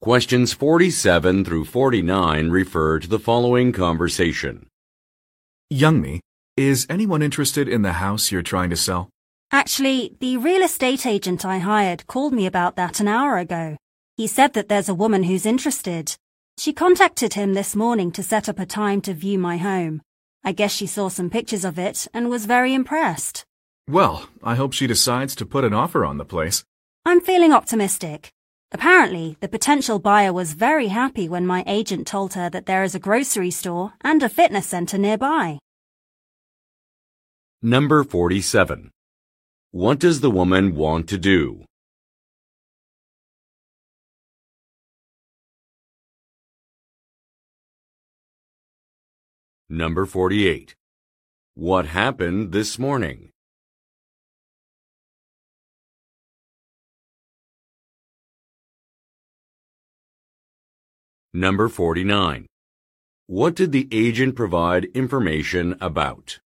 Questions 47 through 49 refer to the following conversation. Youngmi, is anyone interested in the house you're trying to sell? Actually, the real estate agent I hired called me about that an hour ago. He said that there's a woman who's interested. She contacted him this morning to set up a time to view my home. I guess she saw some pictures of it and was very impressed. Well, I hope she decides to put an offer on the place. I'm feeling optimistic. Apparently, the potential buyer was very happy when my agent told her that there is a grocery store and a fitness center nearby. Number 47. What does the woman want to do? Number 48. What happened this morning? Number 49. What did the agent provide information about?